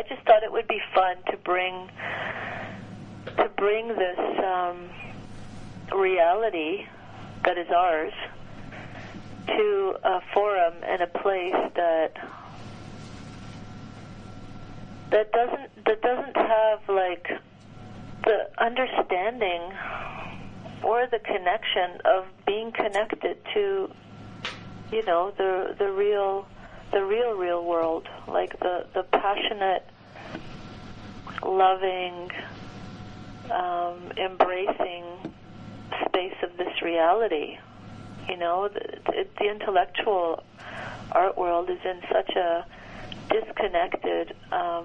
I just thought it would be fun to bring this reality that is ours to a forum and a place that doesn't have like the understanding or the connection of being connected to, you know, the real world, like the passionate, loving, embracing space of this reality. You know, the intellectual art world is in such a disconnected,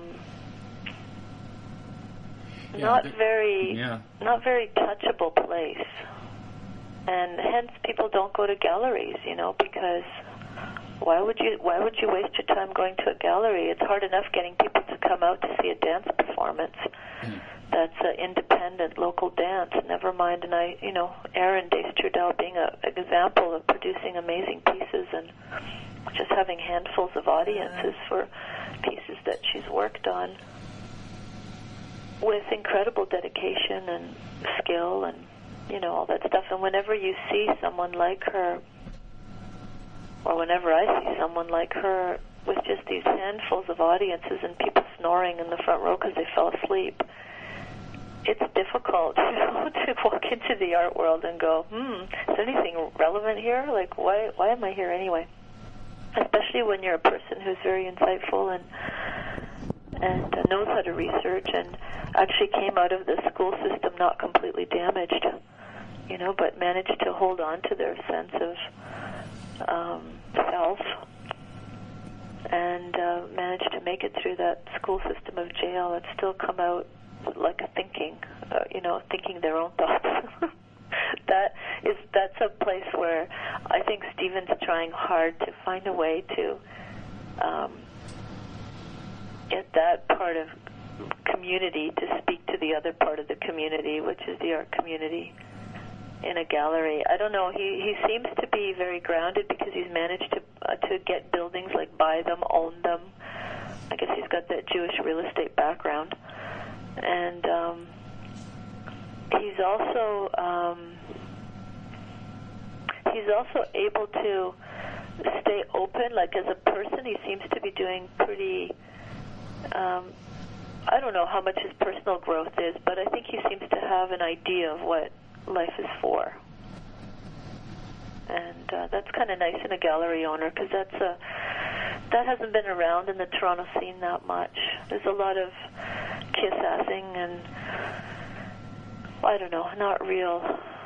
not very touchable place, and hence people don't go to galleries. You know, because why would you waste your time going to a gallery? It's hard enough getting people to come out to see a dance performance. That's an independent local dance. Never mind, and Erin Dace-Trudel being an example of producing amazing pieces and just having handfuls of audiences for pieces that she's worked on with incredible dedication and skill and, you know, all that stuff. And whenever you see someone like her, or whenever I see someone like her with just these handfuls of audiences and people snoring in the front row because they fell asleep, it's difficult, you know, to walk into the art world and go, is there anything relevant here? Like, why am I here anyway? Especially when you're a person who's very insightful and knows how to research and actually came out of the school system not completely damaged, you know, but managed to hold on to their sense of self and managed to make it through that school system of jail and still come out like a thinking their own thoughts. That's a place where I think Stephen's trying hard to find a way to get that part of community to speak to the other part of the community, which is the art community, in a gallery. I don't know. He seems to be very grounded because he's managed to get buildings, like buy them, own them. I guess he's got that Jewish real estate background. And he's also able to stay open. Like, as a person, he seems to be doing pretty, I don't know how much his personal growth is, but I think he seems to have an idea of what life is for. And that's kind of nice in a gallery owner, because that hasn't been around in the Toronto scene that much. There's a lot of kiss-assing and, I don't know, not real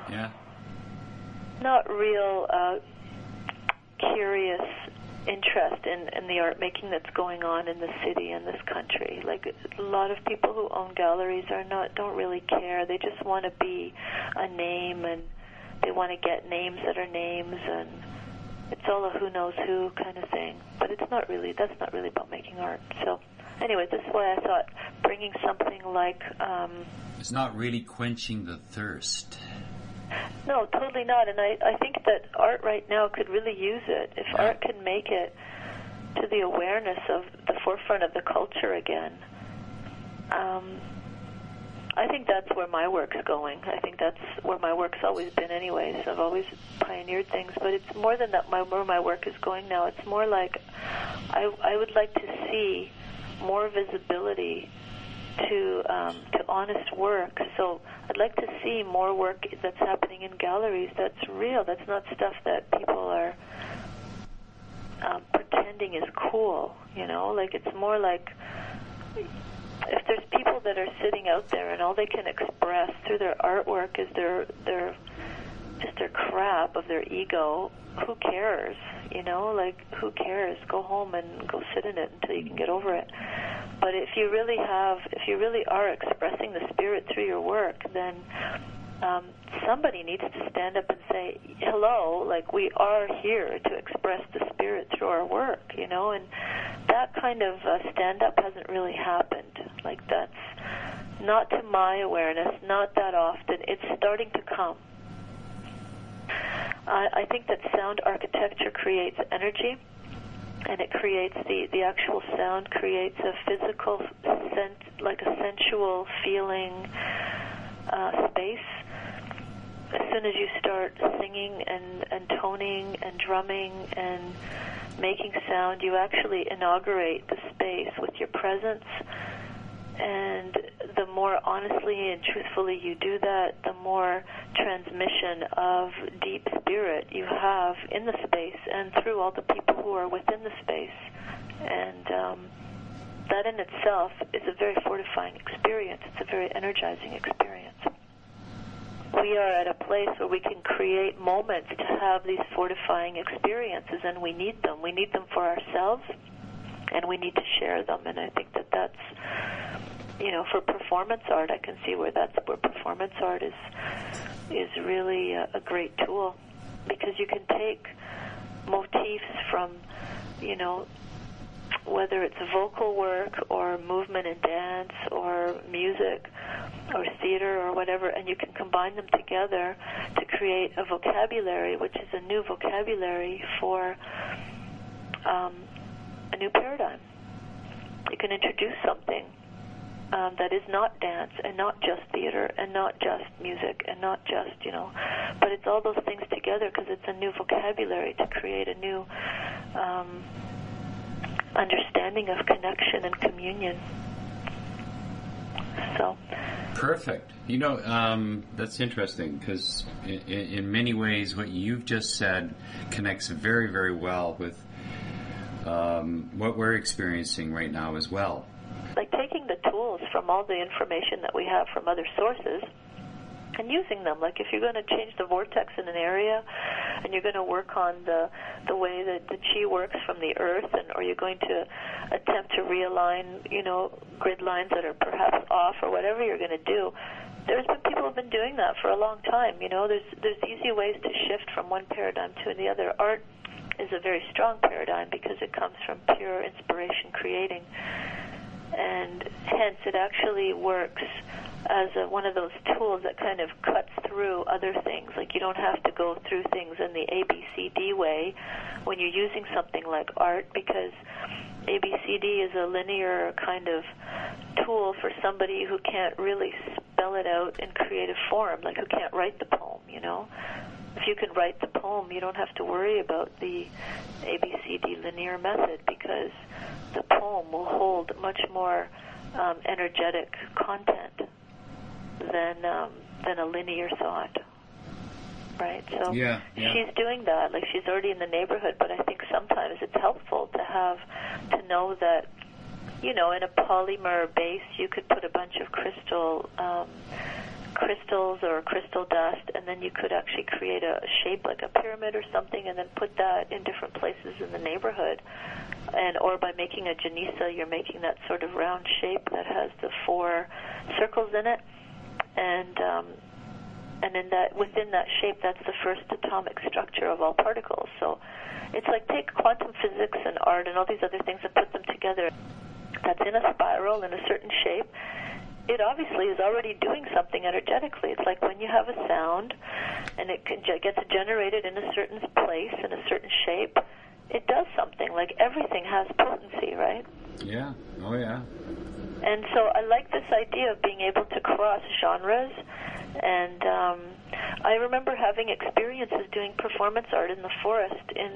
curious interest in the art making that's going on in the city and this country. Like, a lot of people who own galleries don't really care. They just want to be a name, and they want to get names that are names, and it's all a who knows who kind of thing. But that's not really about making art. So anyway, this is why I thought bringing something like it's not really quenching the thirst. No, totally not. And I think that art right now could really use it. If art can make it to the awareness of the forefront of the culture again, I think that's where my work's going. I think that's where my work's always been anyways. I've always pioneered things, but it's more than that. Where my work is going now, it's more like I would like to see more visibility to honest work. So I'd like to see more work that's happening in galleries that's real. That's not stuff that people are pretending is cool, you know? Like, it's more like if there's people that are sitting out there and all they can express through their artwork is their crap of their ego, who cares? You know, like, who cares? Go home and go sit in it until you can get over it. But if you really are expressing the spirit through your work, then somebody needs to stand up and say, hello, like, we are here to express the spirit through our work, you know, and that kind of stand-up hasn't really happened. Like, that's not to my awareness, not that often. It's starting to come. I think that sound architecture creates energy, and it creates the actual sound creates a physical like a sensual feeling space. As soon as you start singing and toning and drumming and making sound, you actually inaugurate the space with your presence. And the more honestly and truthfully you do that, the more transmission of deep spirit you have in the space and through all the people who are within the space. And that in itself is a very fortifying experience. It's a very energizing experience. We are at a place where we can create moments to have these fortifying experiences, and we need them. We need them for ourselves, and we need to share them. And I think that that's, for performance art, I can see where performance art is really a great tool, because you can take motifs from, whether it's vocal work or movement and dance or music or theater or whatever, and you can combine them together to create a vocabulary, which is a new vocabulary for a new paradigm. You can introduce something that is not dance and not just theater and not just music and not just, but it's all those things together, because it's a new vocabulary to create a new understanding of connection and communion. So perfect. That's interesting, because in many ways what you've just said connects very, very well with what we're experiencing right now as well. Like taking the tools from all the information that we have from other sources and using them. Like if you're going to change the vortex in an area and you're going to work on the way that the chi works from the earth, or you're going to attempt to realign, grid lines that are perhaps off, or whatever you're going to do, there's been people who have been doing that for a long time. There's easy ways to shift from one paradigm to the other. Art is a very strong paradigm because it comes from pure inspiration creating, and hence it actually works as one of those tools that kind of cuts through other things. Like you don't have to go through things in the ABCD way when you're using something like art, because ABCD is a linear kind of tool for somebody who can't really spell it out in creative form, like who can't write the poem, If you can write the poem, you don't have to worry about the ABCD linear method, because the poem will hold much more energetic content than a linear thought, right? So she's doing that. Like she's already in the neighborhood, but I think sometimes it's helpful to know that, in a polymer base you could put a bunch of crystals or crystal dust, and then you could actually create a shape like a pyramid or something, and then put that in different places in the neighborhood. Or by making a Janissa, you're making that sort of round shape that has the 4 circles in it, and in that, within that shape, that's the first atomic structure of all particles. So it's like take quantum physics and art and all these other things and put them together. That's in a spiral in a certain shape. It obviously is already doing something energetically. It's like when you have a sound and it gets generated in a certain place, in a certain shape, it does something. Like everything has potency, right? Yeah. Oh, yeah. And so I like this idea of being able to cross genres. And I remember having experiences doing performance art in the forest.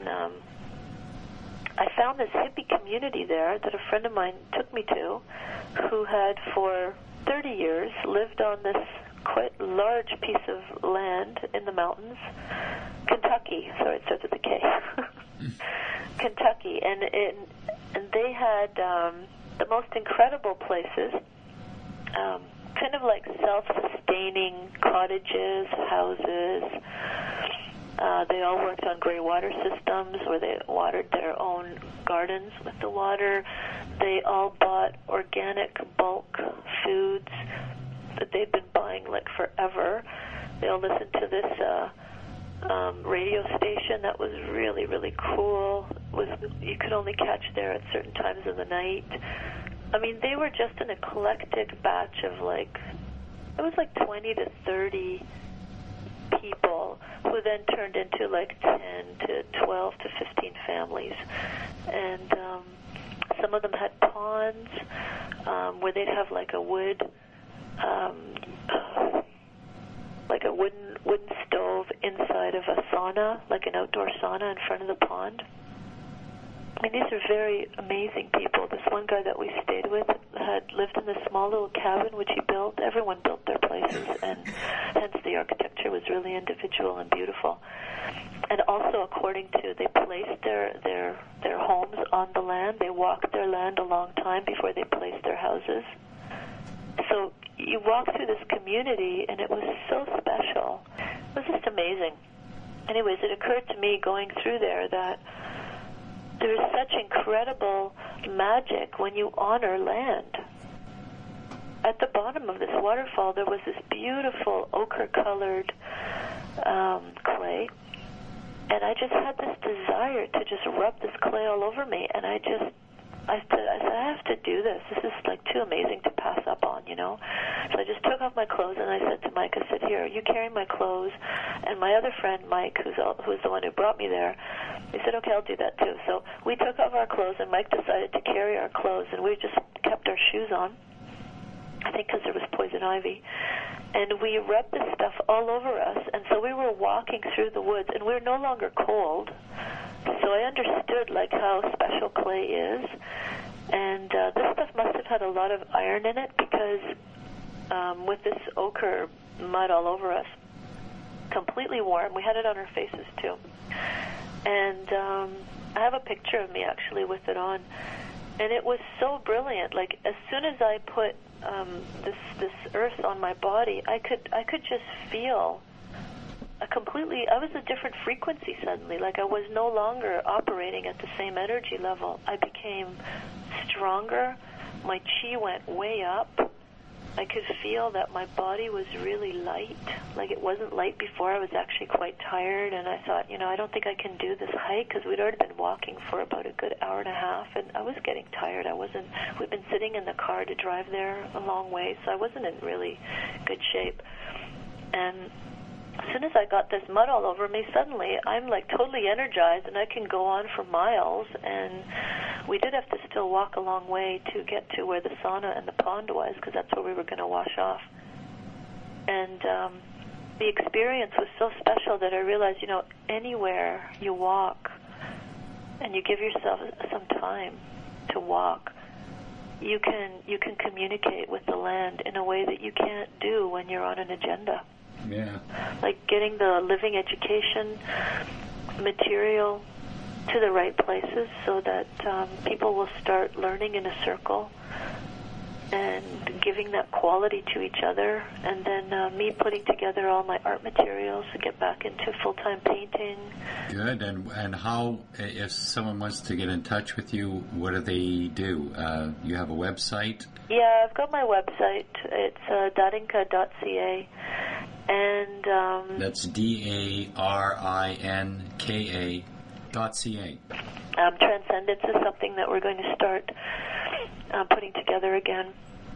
I found this hippie community there that a friend of mine took me to, who had for 30 years lived on this quite large piece of land in the mountains, Kentucky. Sorry, it starts with a K. Kentucky, and they had the most incredible places, kind of like self-sustaining cottages, houses. They all worked on gray water systems where they watered their own gardens with the water. They all bought organic bulk foods that they've been buying like forever. They all listened to this radio station that was really, really cool. You could only catch there at certain times of the night. I mean, they were just an eclectic batch of it was like 20 to 30 people, who then turned into like 10 to 12 to 15 families. And Some of them had ponds where they'd have like a wooden stove inside of a sauna, like an outdoor sauna in front of the pond. I mean, these are very amazing people. This one guy that we stayed with had lived in this small little cabin which he built. Everyone built their places, and hence the architecture was really individual and beautiful. And also, according to, they placed their homes on the land. They walked their land a long time before they placed their houses. So you walk through this community, and it was so special. It was just amazing. Anyways, it occurred to me going through there that there is such incredible magic when you honor land. At the bottom of this waterfall, there was this beautiful ochre-colored clay, and I just had this desire to just rub this clay all over me, and I said, I have to do this. This is like too amazing to pass up on, you know. So I just took off my clothes, and I said to Mike, I said, here, you carry my clothes. And my other friend, Mike, who's the one who brought me there, he said, okay, I'll do that too. So we took off our clothes, and Mike decided to carry our clothes, and we just kept our shoes on, I think because there was poison ivy. And we rubbed this stuff all over us, and so we were walking through the woods, and we were no longer cold. So I understood like how special clay is, and this stuff must have had a lot of iron in it because with this ochre mud all over us, completely warm. We had it on our faces too, and I have a picture of me actually with it on, and it was so brilliant. Like as soon as I put this earth on my body, I could just feel I was a different frequency suddenly. Like I was no longer operating at the same energy level. I became stronger. My chi went way up. I could feel that my body was really light. Like it wasn't light before. I was actually quite tired, and I thought, I don't think I can do this hike because we'd already been walking for about a good hour and a half, and I was getting tired. We'd been sitting in the car to drive there a long way, so I wasn't in really good shape. And as soon as I got this mud all over me, suddenly I'm like totally energized, and I can go on for miles. And we did have to still walk a long way to get to where the sauna and the pond was, because that's where we were going to wash off. And the experience was so special that I realized, anywhere you walk and you give yourself some time to walk, you can communicate with the land in a way that you can't do when you're on an agenda. Yeah. Like getting the living education material to the right places so that people will start learning in a circle and giving that quality to each other. And then me putting together all my art materials to get back into full-time painting. Good. And how, if someone wants to get in touch with you, what do they do? You have a website? Yeah, I've got my website. It's darinka.ca. And that's DARINKA.ca. Transcendence is something that we're going to start putting together again.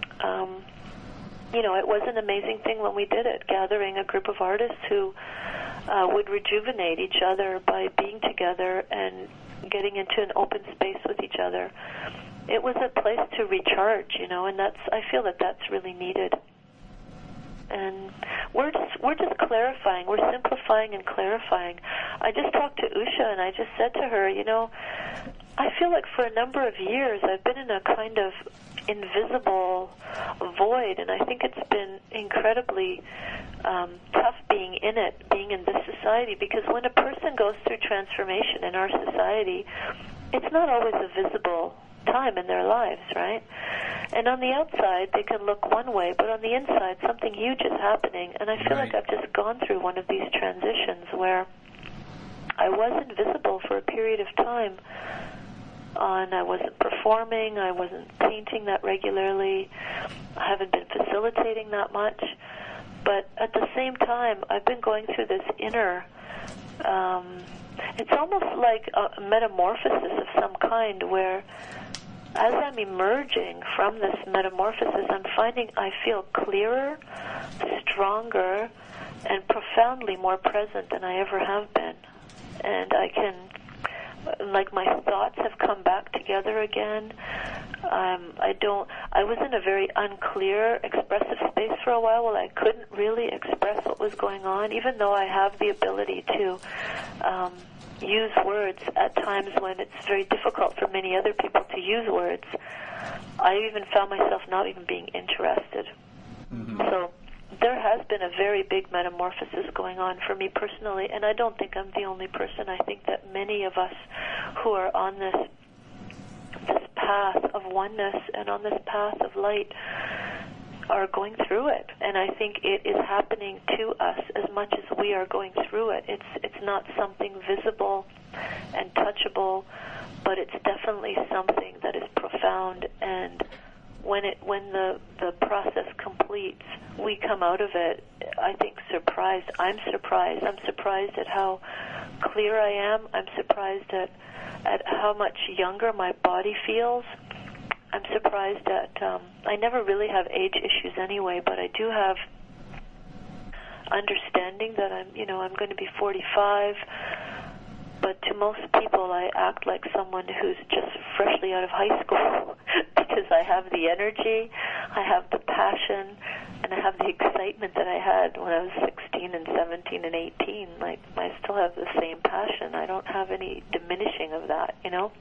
It was an amazing thing when we did it, gathering a group of artists who would rejuvenate each other by being together and getting into an open space with each other. It was a place to recharge, and I feel that that's really needed. And we're just clarifying. We're simplifying and clarifying. I just talked to Usha, and I just said to her, I feel like for a number of years I've been in a kind of invisible void, and I think it's been incredibly tough being in it, being in this society, because when a person goes through transformation in our society, it's not always a visible time in their lives, right? And on the outside, they can look one way, but on the inside, something huge is happening. And I feel like I've just gone through one of these transitions where I was invisible for a period of time. And I wasn't performing, I wasn't painting that regularly, I haven't been facilitating that much. But at the same time, I've been going through this inner, it's almost like a metamorphosis of some kind where as I'm emerging from this metamorphosis, I'm finding I feel clearer, stronger, and profoundly more present than I ever have been. And I can like my thoughts have come back together again. I was in a very unclear, expressive space for a while. Well, I couldn't really express what was going on, even though I have the ability to use words at times when it's very difficult for many other people to use words. I even found myself not even being interested. Mm-hmm. So there has been a very big metamorphosis going on for me personally, and I don't think I'm the only person. I think that many of us who are on this path of oneness and on this path of light are going through it, and I think it is happening to us as much as we are going through it. It's not something visible and touchable, but it's definitely something that is profound, and when the process completes, we come out of it, I think, surprised. I'm surprised. I'm surprised at how clear I am. I'm surprised at how much younger my body feels. I'm surprised at, I never really have age issues anyway, but I do have understanding that I'm going to be 45, but to most people I act like someone who's just freshly out of high school because I have the energy, I have the passion, and I have the excitement that I had when I was 16 and 17 and 18. Like, I still have the same passion. I don't have any diminishing of that,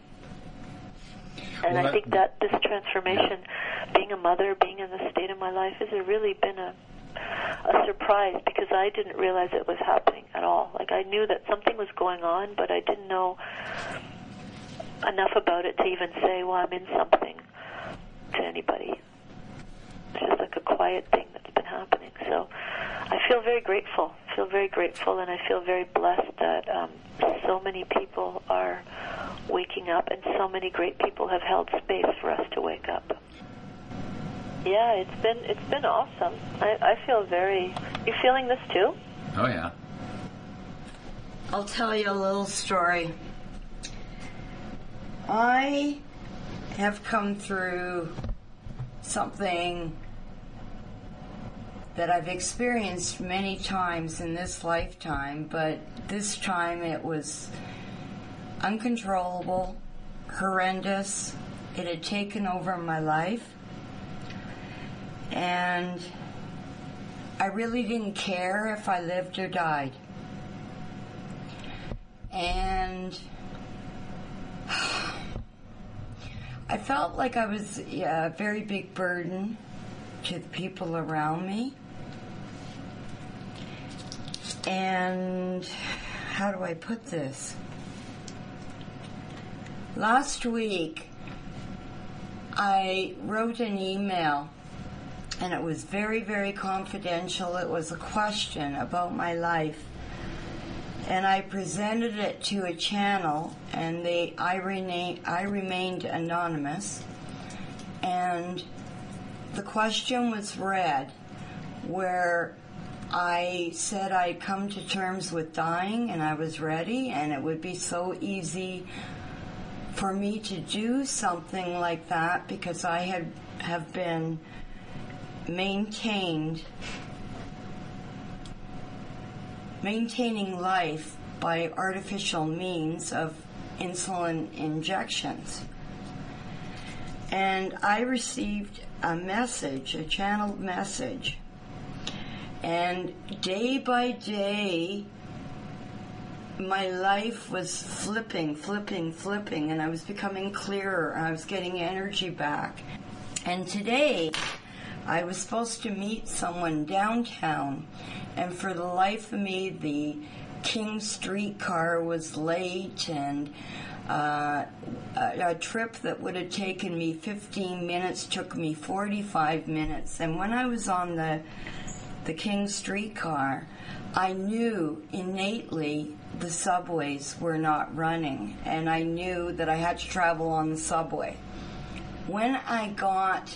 And well, I think that this transformation, being a mother, being in this state of my life, has really been a surprise, because I didn't realize it was happening at all. Like, I knew that something was going on, but I didn't know enough about it to even say, well, I'm in something, to anybody. It's just like a quiet thing that's been happening. So I feel very grateful. And I feel very blessed that so many people are waking up, and so many great people have held space for us to wake up. Yeah, it's been awesome. I feel very... You feeling this too? Oh, yeah. I'll tell you a little story. I have come through something that I've experienced many times in this lifetime, but this time it was uncontrollable, horrendous. It had taken over my life, and I really didn't care if I lived or died. And I felt like I was a very big burden to the people around me. And how do I put this? Last week, I wrote an email, and it was very, very confidential. It was a question about my life. And I presented it to a channel, and I remained anonymous. And the question was read, where I said I'd come to terms with dying, and I was ready, and it would be so easy for me to do something like that, because I have been maintaining life by artificial means of insulin injections. And I received a message, a channeled message, and day by day my life was flipping, and I was becoming clearer, and I was getting energy back. And today I was supposed to meet someone downtown, and for the life of me, the King streetcar was late, and a trip that would have taken me 15 minutes took me 45 minutes. And when I was on the King streetcar, I knew innately the subways were not running, and I knew that I had to travel on the subway. When I got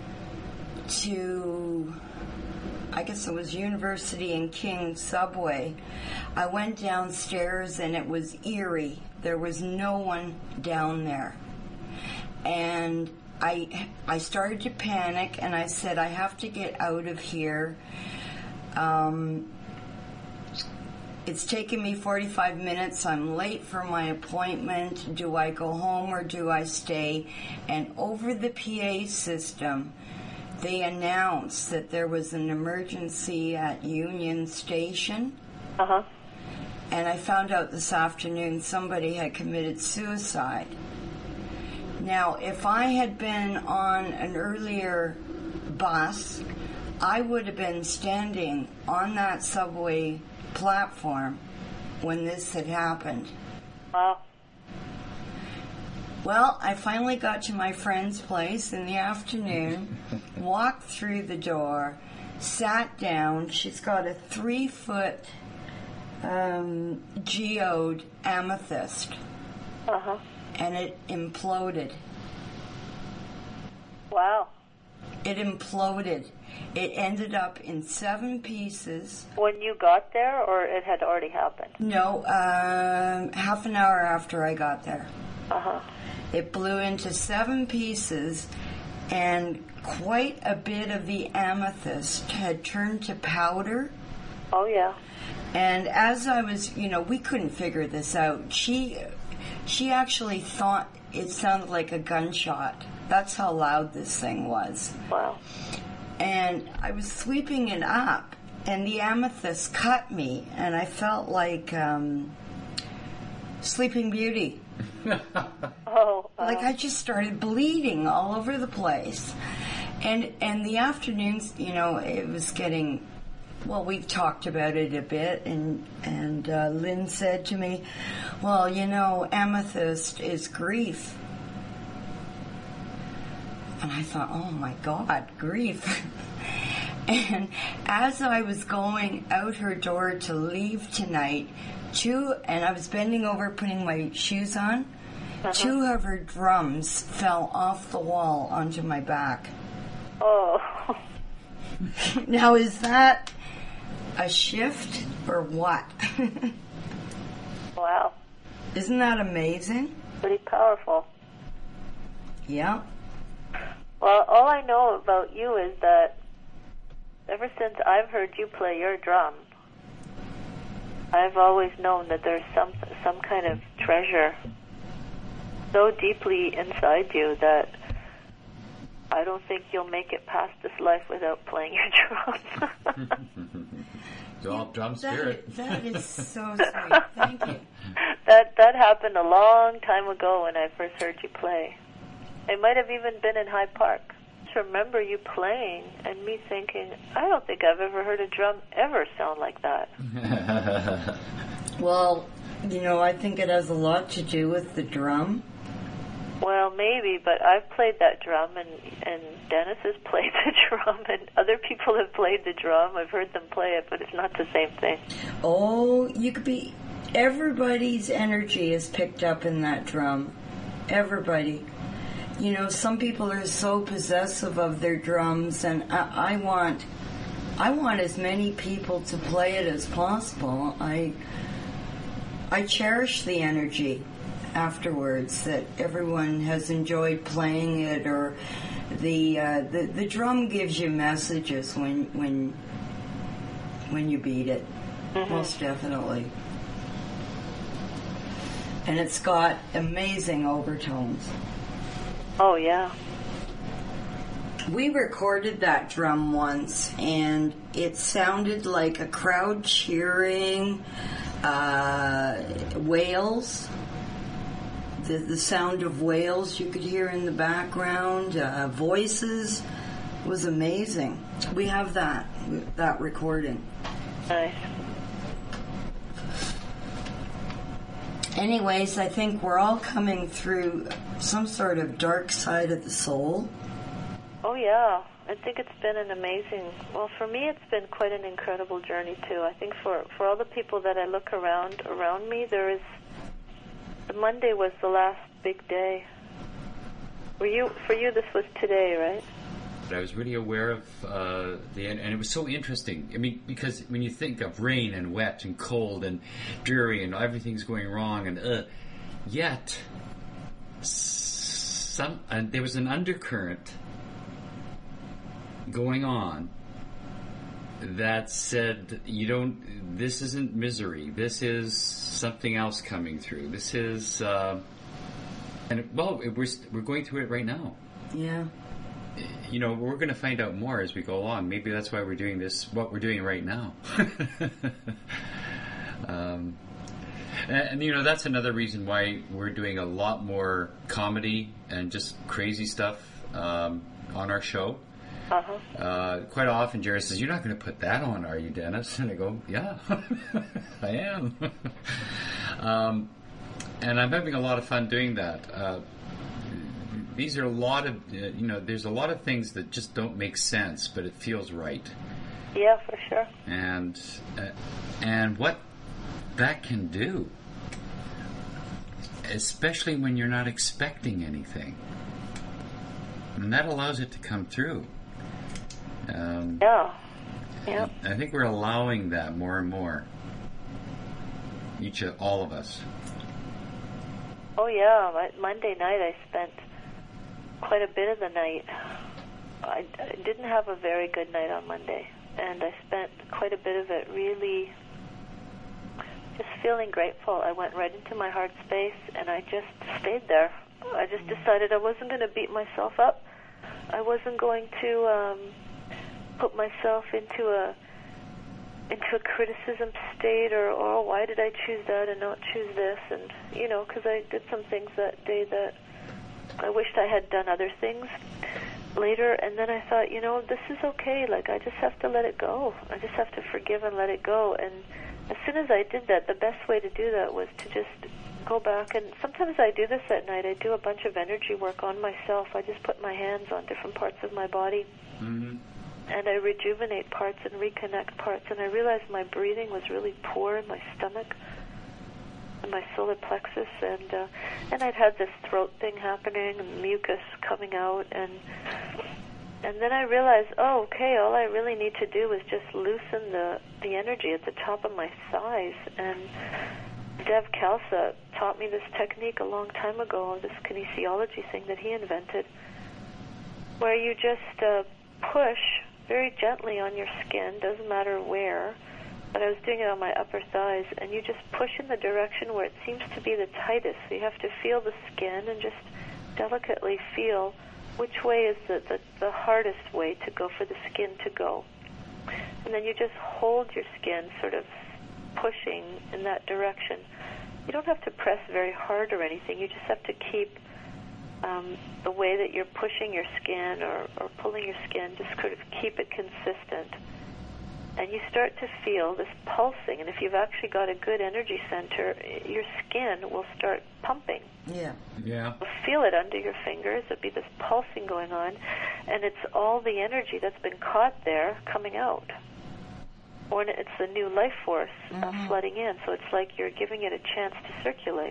to, I guess it was University and King subway, I went downstairs, and it was eerie. There was no one down there. And I started to panic, and I said, I have to get out of here. it's taken me 45 minutes. I'm late for my appointment. Do I go home or do I stay? And over the PA system, they announced that there was an emergency at Union Station. Uh-huh. And I found out this afternoon somebody had committed suicide. Now, if I had been on an earlier bus, I would have been standing on that subway platform when this had happened. Wow. Well, I finally got to my friend's place in the afternoon, walked through the door, sat down. She's got a 3-foot geode amethyst, Uh-huh. and it imploded. Wow. It imploded. It ended up in 7 pieces. When you got there, or it had already happened? No, half an hour after I got there. Uh-huh. It blew into 7 pieces, and quite a bit of the amethyst had turned to powder. Oh, yeah. And as I was, we couldn't figure this out. She actually thought it sounded like a gunshot. That's how loud this thing was. Wow. And I was sweeping it up, and the amethyst cut me, and I felt like Sleeping Beauty. Oh. Like I just started bleeding all over the place. And the afternoons, it was getting, well, we've talked about it a bit, and Lynn said to me, well, amethyst is grief. And I thought, oh my God, grief. And as I was going out her door to leave tonight, and I was bending over putting my shoes on, Uh-huh. 2 of her drums fell off the wall onto my back. Oh. Now, is that a shift or what? Wow. Isn't that amazing? Pretty powerful. Yeah. Well, all I know about you is that ever since I've heard you play your drum, I've always known that there's some kind of treasure so deeply inside you that I don't think you'll make it past this life without playing your drums. It's all drum spirit. That is so sweet. Thank you. That happened a long time ago when I first heard you play. It might have even been in Hyde Park. I just remember you playing and me thinking, I don't think I've ever heard a drum ever sound like that. Well, I think it has a lot to do with the drum. Well, maybe, but I've played that drum, and Dennis has played the drum, and other people have played the drum. I've heard them play it, but it's not the same thing. Oh, everybody's energy is picked up in that drum. Everybody. Some people are so possessive of their drums, and I want as many people to play it as possible. I cherish the energy afterwards that everyone has enjoyed playing it, or the drum gives you messages when you beat it. Mm-hmm. Most definitely. And it's got amazing overtones. Oh, yeah. We recorded that drum once, and it sounded like a crowd cheering, whales. The sound of whales you could hear in the background, voices. It was amazing. We have that recording. Nice. Anyways, I think we're all coming through some sort of dark side of the soul. Oh, yeah. I think it's been an amazing... Well, for me, it's been quite an incredible journey, too. I think for all the people that I look around me, there is... The Monday was the last big day. For you, this was today, right? But I was really aware of and it was so interesting. I mean, because when you think of rain and wet and cold and dreary and everything's going wrong, and yet there was an undercurrent going on that said, you don't. This isn't misery. This is something else coming through. This is, we're going through it right now. Yeah. We're going to find out more as we go along. Maybe that's why we're doing this. What we're doing right now. And that's another reason why we're doing a lot more comedy and just crazy stuff on our show. Quite often Jerry says, "You're not going to put that on, are you, Dennis?" And I go, "Yeah, I am." And I'm having a lot of fun doing that. These are a lot of, there's a lot of things that just don't make sense, but it feels right. Yeah, for sure. And what that can do, especially when you're not expecting anything, and that allows it to come through. Yeah. I think we're allowing that more and more. All of us. Oh yeah, Monday night I spent quite a bit of the night. I didn't have a very good night on Monday, and I spent quite a bit of it really just feeling grateful. I went right into my heart space, and I just stayed there. I just decided I wasn't going to beat myself up. I wasn't going to put myself into a criticism state, or why did I choose that and not choose this, and because I did some things that day that I wished I had done other things later, and then I thought, this is okay. Like, I just have to let it go. I just have to forgive and let it go. And as soon as I did that, the best way to do that was to just go back, and sometimes I do this at night. I do a bunch of energy work on myself. I just put my hands on different parts of my body. Mm-hmm. And I rejuvenate parts and reconnect parts, and I realized my breathing was really poor in my stomach and my solar plexus, and I'd had this throat thing happening and mucus coming out, and then I realized, okay, all I really need to do is just loosen the energy at the top of my thighs. And Dev Khalsa taught me this technique a long time ago, this kinesiology thing that he invented, where you just push very gently on your skin, doesn't matter where, but I was doing it on my upper thighs, and you just push in the direction where it seems to be the tightest. So you have to feel the skin and just delicately feel which way is the hardest way to go for the skin to go. And then you just hold your skin sort of pushing in that direction. You don't have to press very hard or anything. You just have to keep the way that you're pushing your skin or pulling your skin, just sort of keep it consistent. And you start to feel this pulsing. And if you've actually got a good energy center, your skin will start pumping. Yeah. Yeah. You'll feel it under your fingers. There'll be this pulsing going on. And it's all the energy that's been caught there coming out. Or it's the new life force flooding in. So it's like you're giving it a chance to circulate.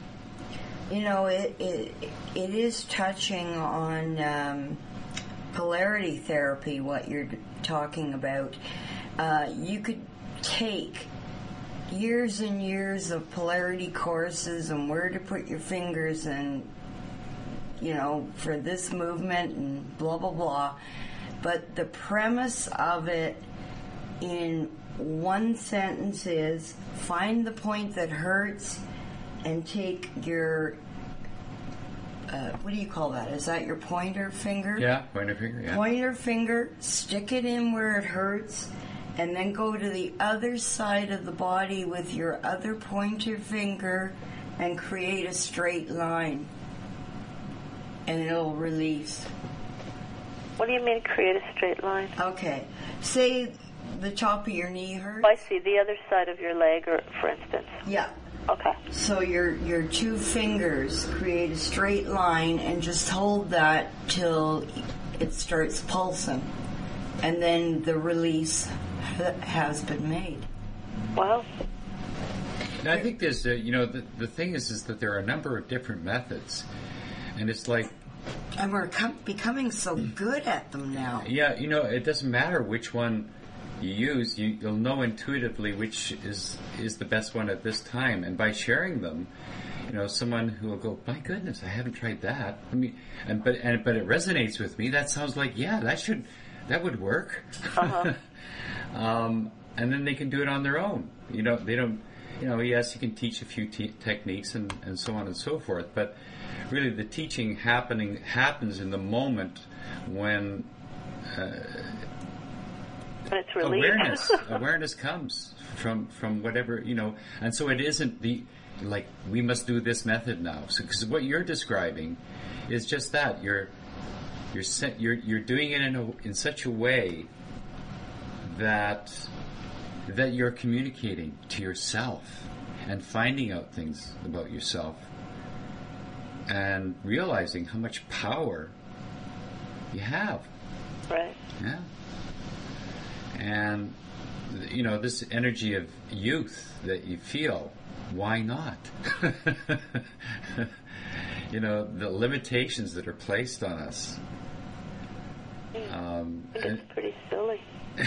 It is touching on polarity therapy, what you're talking about. You could take years and years of polarity courses and where to put your fingers and, for this movement and blah, blah, blah. But the premise of it in one sentence is find the point that hurts and take your, what do you call that? Is that your pointer finger? Yeah, pointer finger, yeah. Pointer finger, stick it in where it hurts, and then go to the other side of the body with your other pointer finger and create a straight line. And it'll release. What do you mean create a straight line? Okay. Say the top of your knee hurts. I see, the other side of your leg, or for instance. Yeah. Okay. So your two fingers create a straight line and just hold that till it starts pulsing. And then the release has been made. Wow. I think there's, the thing is that there are a number of different methods. And it's like... And we're becoming so good at them now. Yeah, it doesn't matter which one you use, you'll know intuitively which is the best one at this time. And by sharing them, someone who will go, my goodness, I haven't tried that. But it resonates with me. That sounds like, yeah, that would work. Uh-huh. And then they can do it on their own. They don't, yes, you can teach a few techniques and so on and so forth, but really the teaching happens in the moment when it's released. awareness comes from whatever, and so it isn't we must do this method now. So, because what you're describing is just that you're doing it in such a way that you're communicating to yourself and finding out things about yourself and realizing how much power you have. Right. Yeah. And this energy of youth that you feel, why not? The limitations that are placed on us. I think it's pretty silly.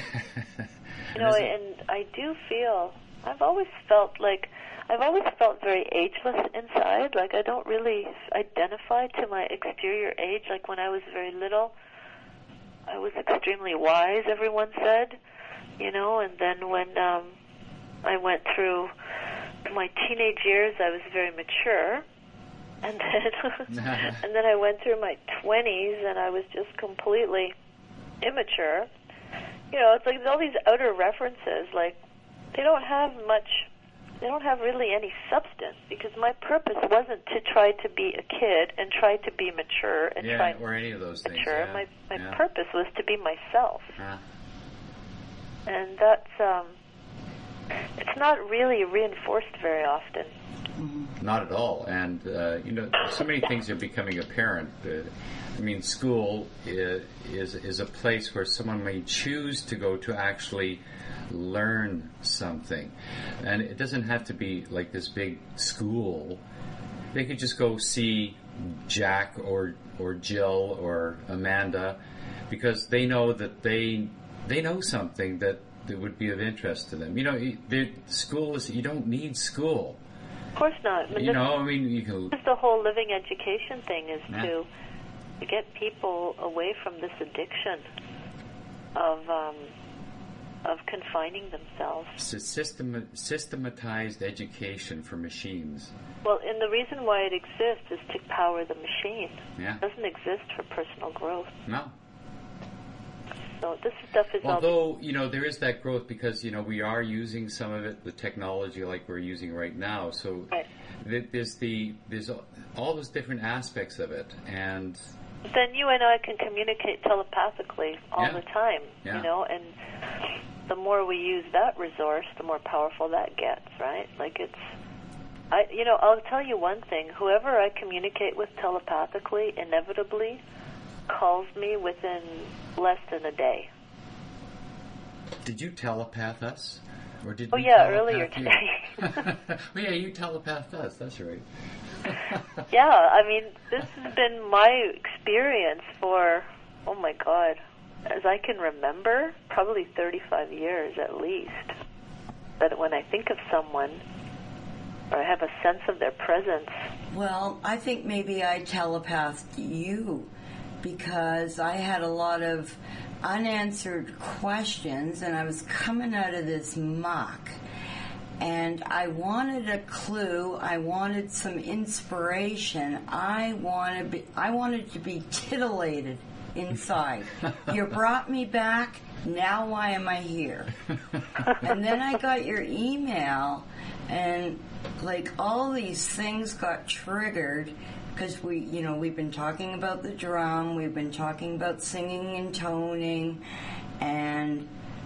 And I do feel, I've always felt very ageless inside. Like I don't really identify to my exterior age. Like when I was very little, I was extremely wise, everyone said, and then when I went through my teenage years, I was very mature. And then I went through my 20s and I was just completely immature. It's like all these outer references, like they don't have really any substance, because my purpose wasn't to try to be a kid and try to be mature and try or any of those things. Mature. My purpose was to be myself. And that's it's not really reinforced very often. Not at all. And, so many things are becoming apparent. School is a place where someone may choose to go to actually learn something. And it doesn't have to be like this big school. They could just go see Jack or Jill or Amanda, because they know that they know something that would be of interest to them. School is, you don't need school. Of course not. You can. This is the whole living education thing, is to get people away from this addiction of confining themselves. Systematized education for machines. Well, and the reason why it exists is to power the machine. Yeah. It doesn't exist for personal growth. No. So this stuff is although there is that growth, because we are using some of it, the technology like we're using right now. So right. there's all those different aspects of it, and then you and I can communicate telepathically all the time. Yeah. And the more we use that resource, the more powerful that gets. Right? Like I'll tell you one thing: whoever I communicate with telepathically, inevitably calls me within less than a day. Did you telepath us? Or did earlier today. You telepathed us, that's right. Yeah, this has been my experience for, oh my God, as I can remember, probably 35 years at least. That when I think of someone, or I have a sense of their presence. Well, I think maybe I telepathed you, because I had a lot of unanswered questions and I was coming out of this muck, and I wanted a clue, I wanted some inspiration, I wanted to be titillated inside. You brought me back, now why am I here? And then I got your email, and all these things got triggered, because we've been talking about the drum, we've been talking about singing and toning, and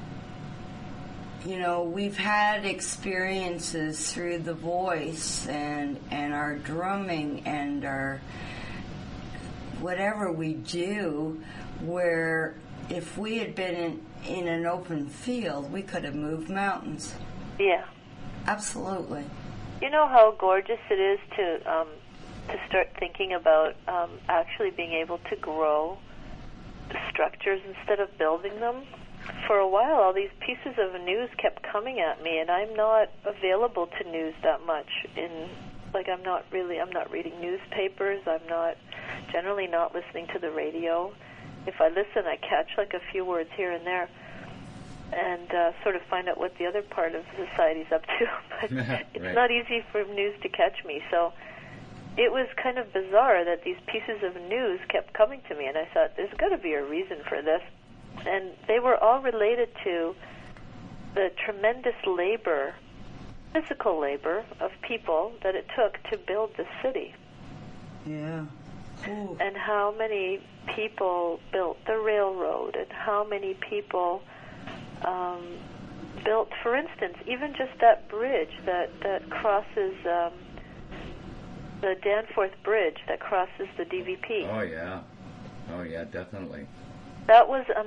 we've had experiences through the voice and our drumming and our whatever we do, where if we had been in an open field, we could have moved mountains. Yeah. Absolutely. You know how gorgeous it is to start thinking about actually being able to grow the structures instead of building them? For a while, all these pieces of news kept coming at me, and I'm not available to news that much. I'm not reading newspapers. I'm generally not listening to the radio. if I listen, I catch like a few words here and there, and sort of find out what the other part of society's up to. But it's Right. not easy for news to catch me. So it was kind of bizarre that these pieces of news kept coming to me, and I thought, there's got to be a reason for this. And they were all related to the tremendous labor, physical labor, of people that it took to build the city. Yeah. Ooh. And how many people built the railroad, and how many people built, for instance, even just that bridge that crosses, the Danforth Bridge that crosses the DVP. Oh yeah, definitely. That was a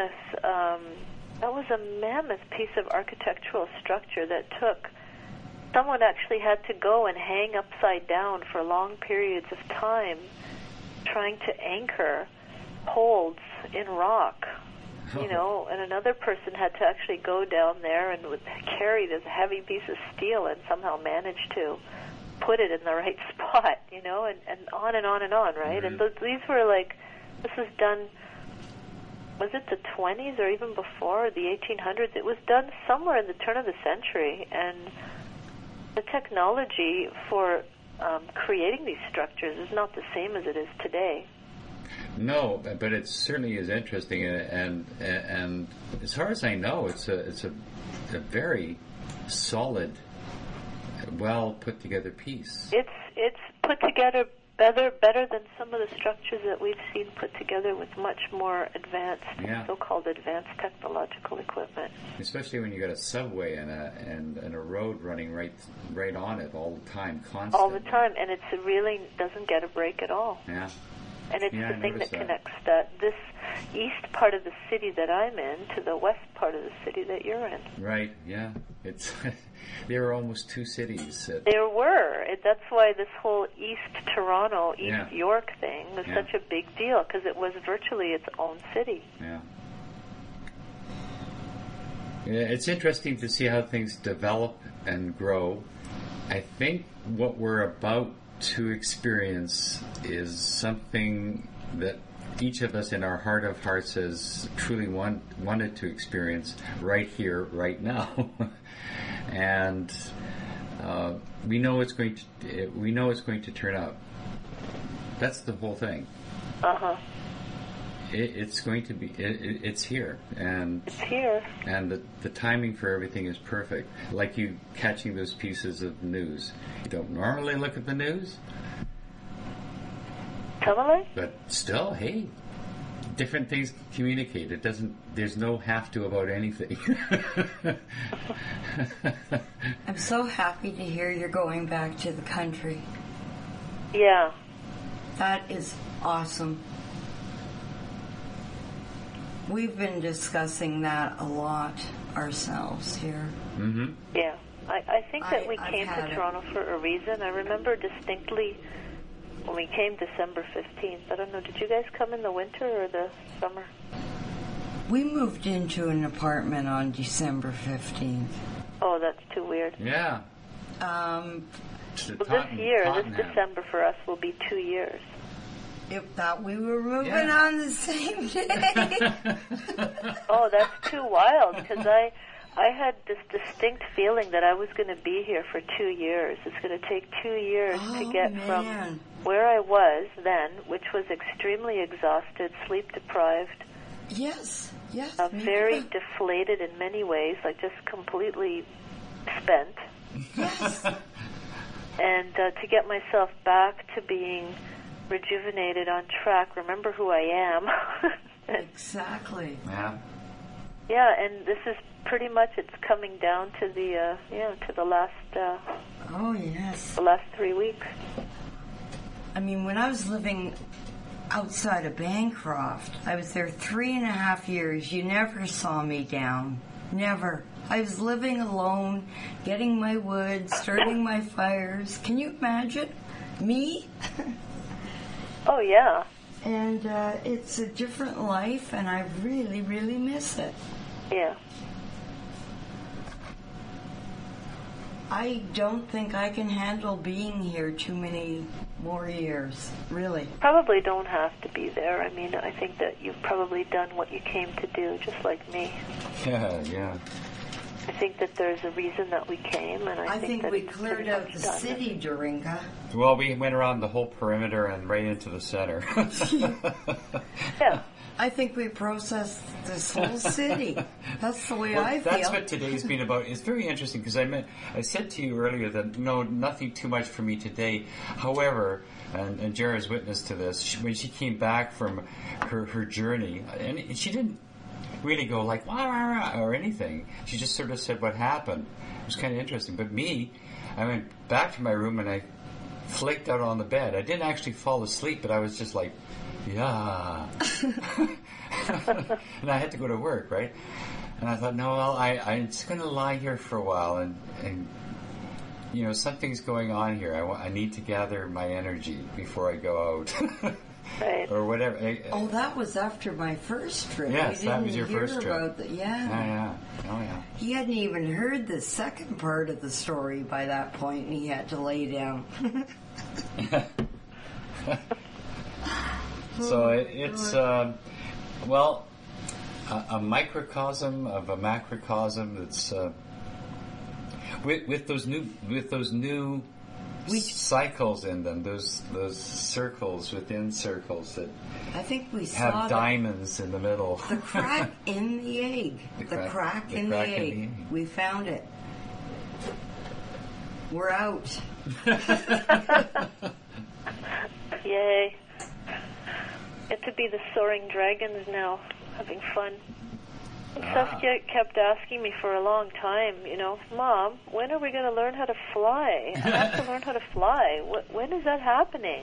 mammoth piece of architectural structure that took, someone actually had to go and hang upside down for long periods of time trying to anchor holds in rock, you know, and another person had to actually go down there and would carry this heavy piece of steel and somehow manage to put it in the right spot, you know, and on and on and on, right? Mm-hmm. And these were like, this was done, was it the 20s or even before, the 1800s? It was done somewhere in the turn of the century, and the technology for creating these structures is not the same as it is today. No, but it certainly is interesting, and as far as I know, it's a very solid, well put together piece. It's put together better than some of the structures that we've seen put together with much more advanced, so-called advanced technological equipment. Especially when you got a subway and a road running right on it all the time, constantly. All the time, and it really doesn't get a break at all. Yeah. And it's Yeah, the I thing that noticed that. connects this east part of the city that I'm in to the west part of the city that you're in. Right. Yeah. It's there were almost two cities. There were. That's why this whole East Toronto, East Yeah. York thing was Yeah. such a big deal, because it was virtually its own city. Yeah. Yeah, it's interesting to see how things develop and grow. I think what we're about to experience is something that each of us in our heart of hearts has truly wanted to experience right here, right now. And we know it's going to turn out. That's the whole thing. Uh-huh. It's going to be. It's here, and It's here. and the timing for everything is perfect. Like you catching those pieces of news. You don't normally look at the news, Totally? but still, hey, different things communicate. It doesn't. There's no have to about anything. I'm so happy to hear you're going back to the country. Yeah. That is awesome. We've been discussing that a lot ourselves here. Mm-hmm. Yeah. I think that we I've came had to it. Toronto for a reason. I remember distinctly when we came December 15th. I don't know, did you guys come in the winter or the summer? We moved into an apartment on December 15th. Oh, that's too weird. Yeah. Um, Well, this year, this Tottenham. December for us will be 2 years. it thought we were moving Yeah. on the same day. Oh, that's too wild, because I had this distinct feeling that I was going to be here for 2 years. It's going to take 2 years to Oh, get man. from where I was then, which was extremely exhausted, sleep deprived, Yes, yes. me very too. deflated in many ways, like just completely spent. Yes. And to get myself back to being rejuvenated, on track, remember who I am. Exactly. Yeah. Yeah, and this is pretty much, it's coming down to the to the last Oh, yes. 3 weeks. I mean, when I was living outside of Bancroft, I was there 3.5 years. You never saw me down. Never. I was living alone, getting my wood, starting my fires. Can you imagine? Me? Oh yeah. And it's a different life, and I really, really miss it. Yeah. I don't think I can handle being here too many more years, really. Probably don't have to be there. I mean, I think that you've probably done what you came to do, just like me. Yeah. I think that there's a reason that we came, and I think that we it's cleared pretty out much the done. city, Dorinka. Well, we went around the whole perimeter and right into the center. Yeah. I think we processed this whole city. That's the way I feel. That's what today's been about. It's very interesting because I said to you earlier that nothing too much for me today. However, and Jara's witness to this, when she came back from her journey, and she didn't really go like wah, wah, wah, or anything. She just sort of said what happened. It was kind of interesting. But me, I went back to my room and I flaked out on the bed. I didn't actually fall asleep, but I was just like, yeah. And I had to go to work, right? And I thought, no, well, I'm just going to lie here for a while and you know, something's going on here. I need to gather my energy before I go out. Right. Or whatever. That was after my first trip. Yes, that was your first trip. Yeah. Oh, yeah. He hadn't even heard the second part of the story by that point, and he had to lay down. So it's a microcosm of a macrocosm that's with those new cycles in them, those circles within circles that I think we have saw diamonds in the middle. the crack in the egg. The crack in the egg. We found it. We're out. Yay. Get to be the soaring dragons now, having fun. And Saskia kept asking me for a long time, Mom, when are we going to learn how to fly? I have to learn how to fly. When is that happening?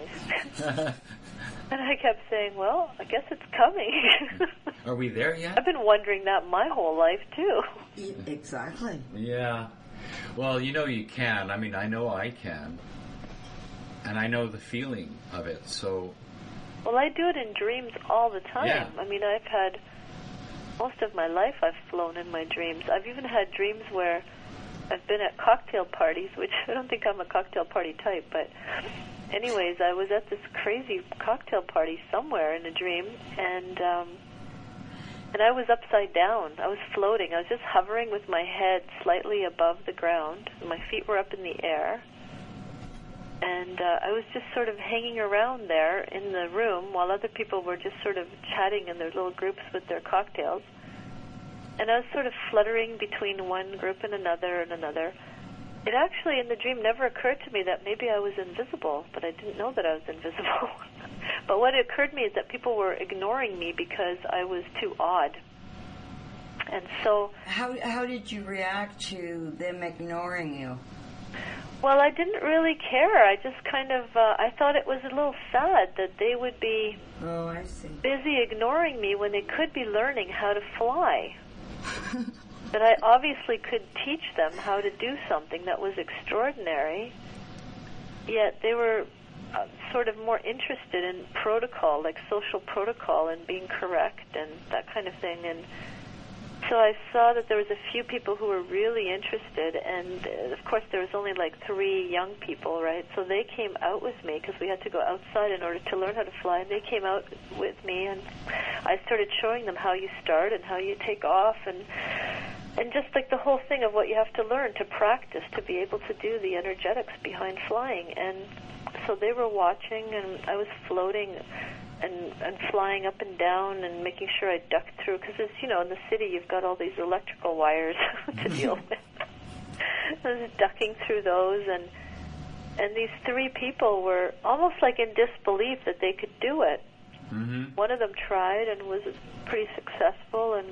And I kept saying, well, I guess it's coming. Are we there yet? I've been wondering that my whole life, too. Exactly. Yeah. Well, you can. I mean, I know I can. And I know the feeling of it, so... Well, I do it in dreams all the time. Yeah. I mean, I've had... Most of my life I've flown in my dreams. I've even had dreams where I've been at cocktail parties, which I don't think I'm a cocktail party type, but anyways, I was at this crazy cocktail party somewhere in a dream, and I was upside down. I was floating. I was just hovering with my head slightly above the ground. My feet were up in the air. And I was just sort of hanging around there in the room while other people were just sort of chatting in their little groups with their cocktails. And I was sort of fluttering between one group and another and another. It actually, in the dream, never occurred to me that maybe I was invisible, but I didn't know that I was invisible. But what occurred to me is that people were ignoring me because I was too odd. And so... How did you react to them ignoring you? Well, I didn't really care. I just kind of, I thought it was a little sad that they would be busy ignoring me when they could be learning how to fly. That I obviously could teach them how to do something that was extraordinary, yet they were sort of more interested in protocol, like social protocol and being correct and that kind of thing. And so I saw that there was a few people who were really interested, and of course there was only like 3 young people, right? So they came out with me because we had to go outside in order to learn how to fly, and they came out with me, and I started showing them how you start and how you take off, and just like the whole thing of what you have to learn to practice to be able to do the energetics behind flying. And so they were watching, and I was floating and flying up and down and making sure I ducked through, because as in the city you've got all these electrical wires to deal with. I was ducking through those, and these 3 people were almost like in disbelief that they could do it. Mm-hmm. One of them tried and was pretty successful, and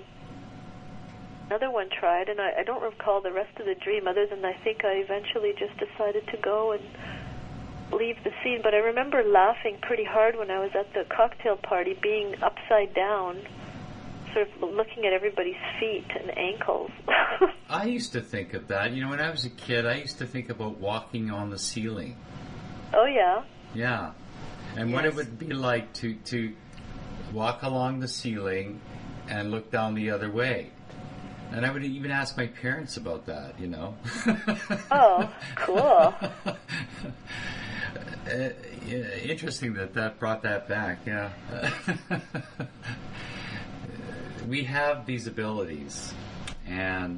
another one tried, and I don't recall the rest of the dream other than I think I eventually just decided to go and leave the scene. But I remember laughing pretty hard when I was at the cocktail party, being upside down, sort of looking at everybody's feet and ankles. I used to think of that. When I was a kid, I used to think about walking on the ceiling. Oh, yeah? Yeah. And what it would be like to walk along the ceiling and look down the other way. And I would even ask my parents about that, Oh, cool. Interesting that brought that back. Yeah, we have these abilities, and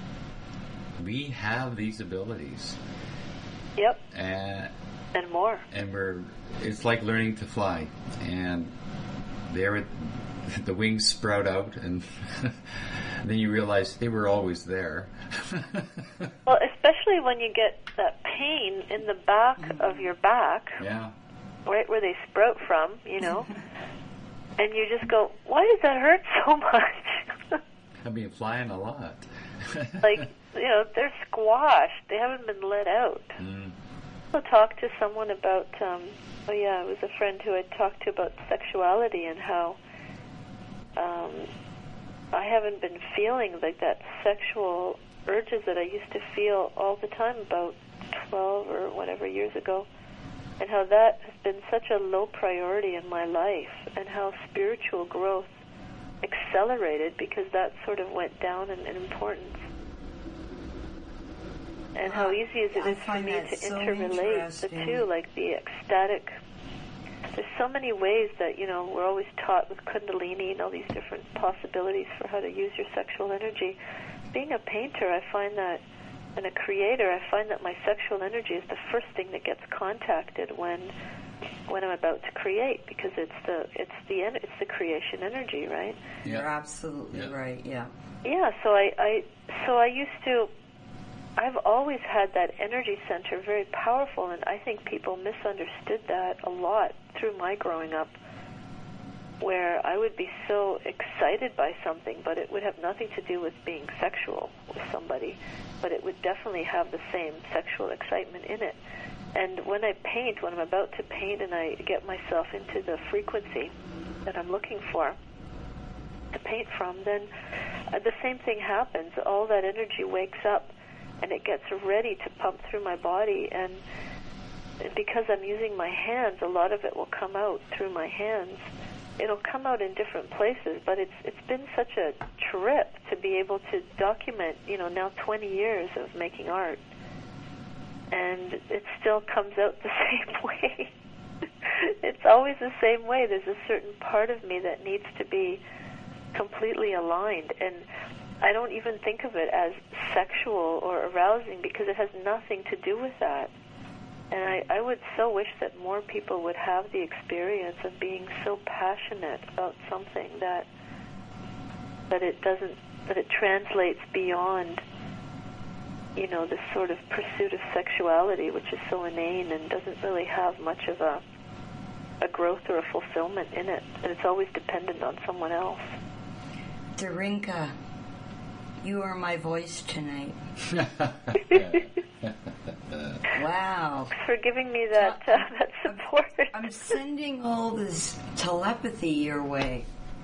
Yep. And more. And it's like learning to fly, and the wings sprout out, and then you realize they were always there. Well, especially when you get that pain in the back of your back, yeah, right where they sprout from, and you just go, why does that hurt so much? I've been flying a lot. Like, they're squashed. They haven't been let out. I talked to someone about, it was a friend who I'd talked to about sexuality and how I haven't been feeling like that sexual urges that I used to feel all the time about 12 or whatever years ago, and how that has been such a low priority in my life, and how spiritual growth accelerated because that sort of went down in importance. And how easy is it for me to interrelate the two, like the ecstatic. There's so many ways that, we're always taught with Kundalini and all these different possibilities for how to use your sexual energy. Being a painter, I find that, and a creator, I find that my sexual energy is the first thing that gets contacted when I'm about to create, because it's the creation energy, right? Yeah. You're absolutely right. Yeah. Yeah. So I've always had that energy center very powerful, and I think people misunderstood that a lot through my growing up, where I would be so excited by something, but it would have nothing to do with being sexual with somebody, but it would definitely have the same sexual excitement in it. And when I paint, when I'm about to paint and I get myself into the frequency that I'm looking for to paint from, then the same thing happens. All that energy wakes up and it gets ready to pump through my body, and because I'm using my hands, a lot of it will come out through my hands. It'll come out in different places, but it's been such a trip to be able to document, now 20 years of making art, and it still comes out the same way. It's always the same way. There's a certain part of me that needs to be completely aligned, and I don't even think of it as sexual or arousing because it has nothing to do with that. And I would so wish that more people would have the experience of being so passionate about something that it translates beyond, this sort of pursuit of sexuality, which is so inane and doesn't really have much of a growth or a fulfillment in it. And it's always dependent on someone else. Darinka, you are my voice tonight. Wow. Thanks for giving me that support. I'm sending all this telepathy your way.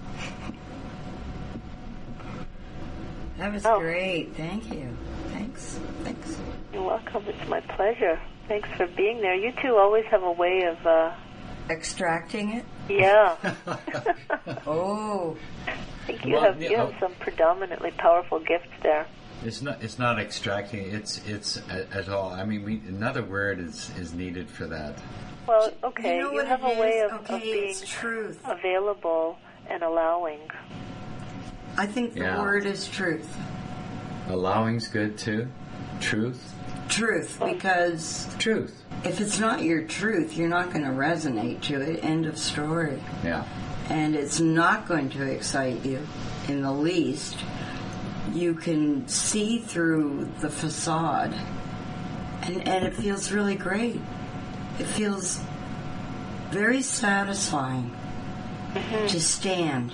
That was great. Thank you. Thanks. You're welcome. It's my pleasure. Thanks for being there. You two always have a way of... extracting it? Yeah. Oh. I think you have some predominantly powerful gifts there. It's not extracting. It's at all. I mean, another word is needed for that. Well, okay, you have a way of being truth. Available and allowing. I think the word is truth. Allowing's good too. Truth, because truth. If it's not your truth, you're not going to resonate to it. End of story. Yeah. And it's not going to excite you in the least. You can see through the facade, and it feels really great. It feels very satisfying to stand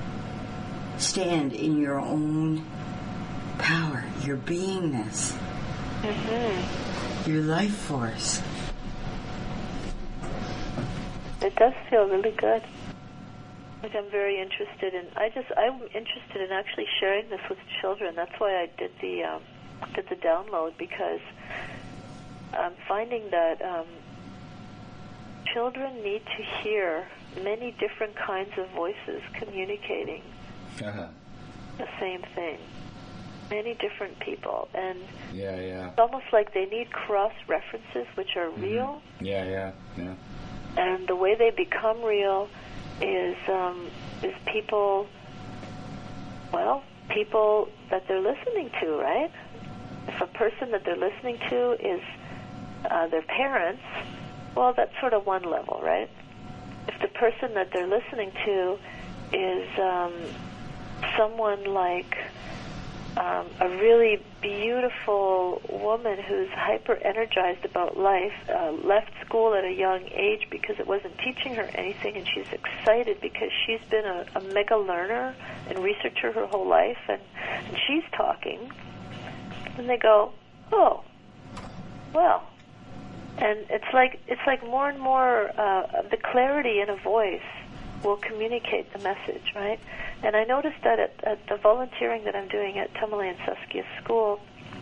in your own power, your beingness, your life force. It does feel really good. Like I'm very interested in. I'm interested in actually sharing this with children. That's why I did the download, because I'm finding that children need to hear many different kinds of voices communicating the same thing. many different people, and Yeah. it's almost like they need cross-references, which are real. Yeah. And the way they become real is people, people that they're listening to, right? If a person that they're listening to is their parents, well, that's sort of one level, right? If the person that they're listening to is someone like a really beautiful woman who's hyper-energized about life, left school at a young age because it wasn't teaching her anything, and she's excited because she's been a mega learner and researcher her whole life, and she's talking, and they go, oh, well. And it's like more and more of the clarity in a voice will communicate the message, right? And I noticed that at the volunteering that I'm doing at Tumalay and Saskia School,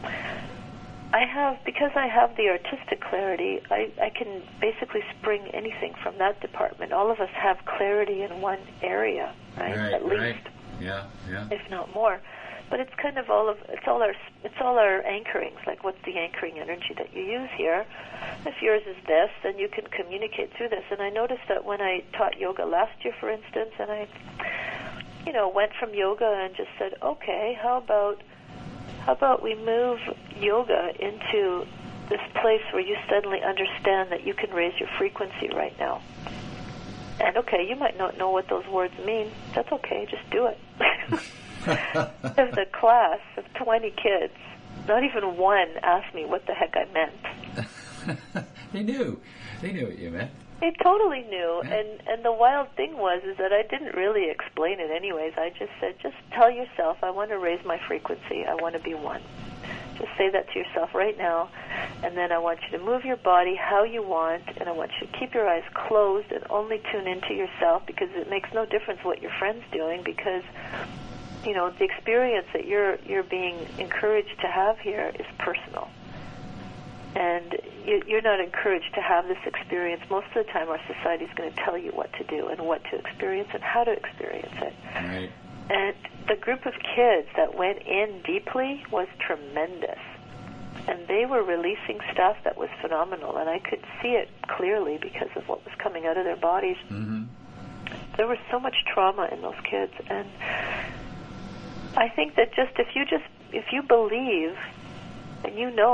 because I have the artistic clarity, I can basically spring anything from that department. All of us have clarity in one area, right? At least. Yeah. If not more. But it's kind of it's all our anchorings, like what's the anchoring energy that you use here. If yours is this, then you can communicate through this. And I noticed that when I taught yoga last year, for instance, and I, went from yoga and just said, okay, how about we move yoga into this place where you suddenly understand that you can raise your frequency right now. And okay, you might not know what those words mean. That's okay, just do it. There's a class of 20 kids. Not even one asked me what the heck I meant. They knew what you meant. They totally knew, Yeah. and the wild thing was that I didn't really explain it anyways. I just said, just tell yourself, I want to raise my frequency. I want to be one. Just say that to yourself right now, and then I want you to move your body how you want, and I want you to keep your eyes closed and only tune into yourself, because it makes no difference what your friend's doing, because the experience that you're being encouraged to have here is personal. And you're not encouraged to have this experience. Most of the time our society is going to tell you what to do and what to experience and how to experience it. Right. And the group of kids that went in deeply was tremendous. And they were releasing stuff that was phenomenal. And I could see it clearly because of what was coming out of their bodies. Mm-hmm. There was so much trauma in those kids. And I think that if you believe and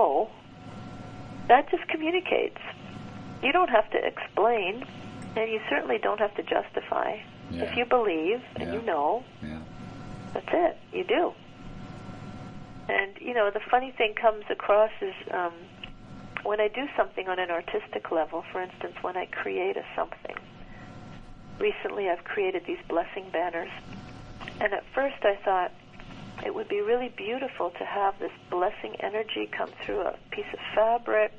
that just communicates. You don't have to explain, and you certainly don't have to justify. Yeah. If you believe and you know, that's it. You do. And, the funny thing comes across is when I do something on an artistic level, for instance, when I create something. Recently I've created these blessing banners, and at first I thought, it would be really beautiful to have this blessing energy come through a piece of fabric.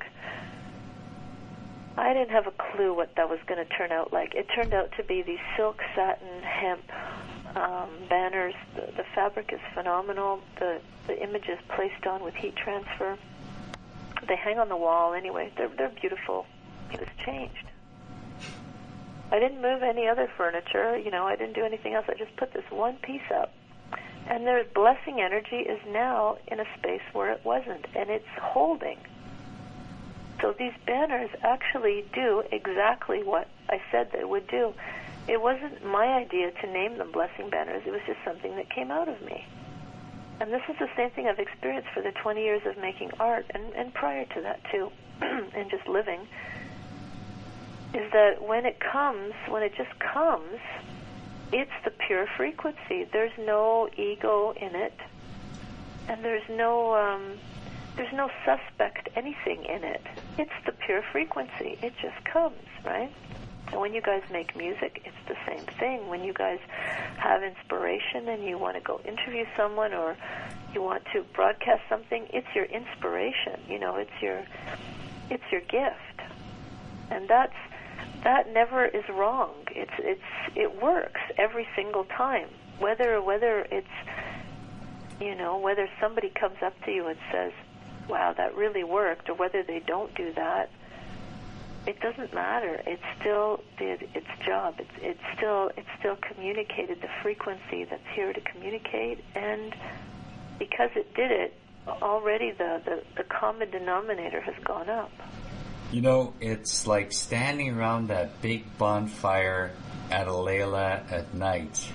I didn't have a clue what that was going to turn out like. It turned out to be these silk, satin, hemp banners. The fabric is phenomenal. The images placed on with heat transfer. They hang on the wall anyway. They're beautiful. It was changed. I didn't move any other furniture. I didn't do anything else. I just put this one piece up. And their blessing energy is now in a space where it wasn't, and it's holding. So these banners actually do exactly what I said they would do. It wasn't my idea to name them blessing banners. It was just something that came out of me. And this is the same thing I've experienced for the 20 years of making art, and prior to that too, and just living, is that when it just comes, it's the pure frequency. There's no ego in it, and there's no suspect anything in it. It's the pure frequency. It just comes, right? And when you guys make music, it's the same thing. When you guys have inspiration and you want to go interview someone or you want to broadcast something, it's your inspiration. It's your gift, and that never is wrong. It works every single time. Whether it's whether somebody comes up to you and says, "Wow, that really worked," or whether they don't do that, it doesn't matter. It still did its job. It's still communicated the frequency that's here to communicate, and because it did it, already the common denominator has gone up. You know, it's like standing around that big bonfire at Alela at night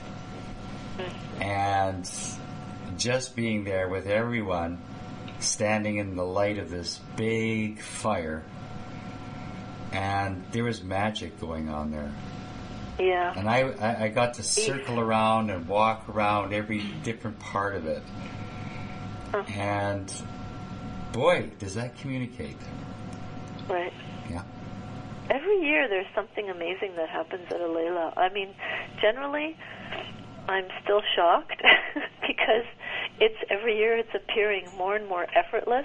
and just being there with everyone standing in the light of this big fire, and there was magic going on there. Yeah. And I got to circle around and walk around every different part of it. And boy, does that communicate. Right. Yeah. Every year there's something amazing that happens at Alela. I mean, generally, I'm still shocked because every year it's appearing more and more effortless,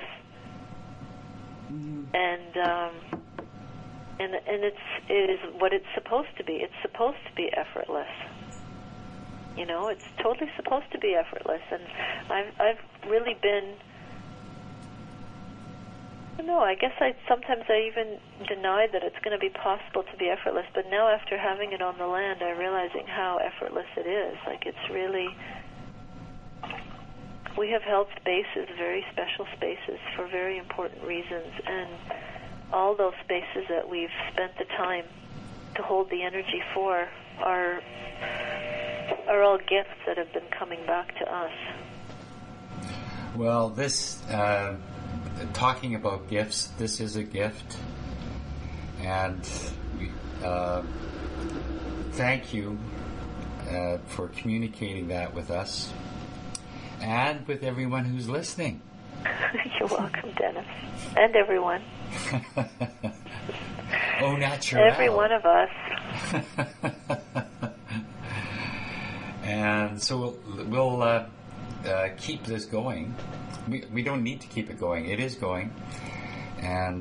and it is what it's supposed to be. It's supposed to be effortless. You know, it's totally supposed to be effortless, and I've really been. I don't know, I guess sometimes I even deny that it's going to be possible to be effortless, but now after having it on the land, I'm realizing how effortless it is. Like, it's really... We have held spaces, very special spaces, for very important reasons, and all those spaces that we've spent the time to hold the energy for are all gifts that have been coming back to us. Well, this... talking about gifts, this is a gift, and thank you for communicating that with us and with everyone who's listening. You're welcome, Dennis, and everyone. Oh, natural. Every one of us. And so we'll keep this going. We don't need to keep it going. It is going. And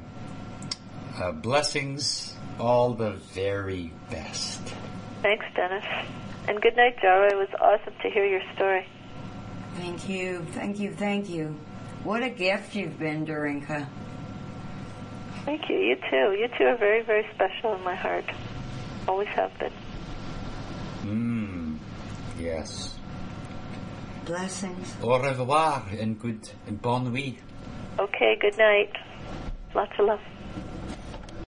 blessings, all the very best. Thanks, Dennis. And good night, Jara. It was awesome to hear your story. Thank you, thank you, thank you. What a gift you've been, Darinka. Thank you. You too. You two are very, very special in my heart. Always have been. Yes. Blessings. Au revoir and bonne nuit. Okay, good night. Lots of love.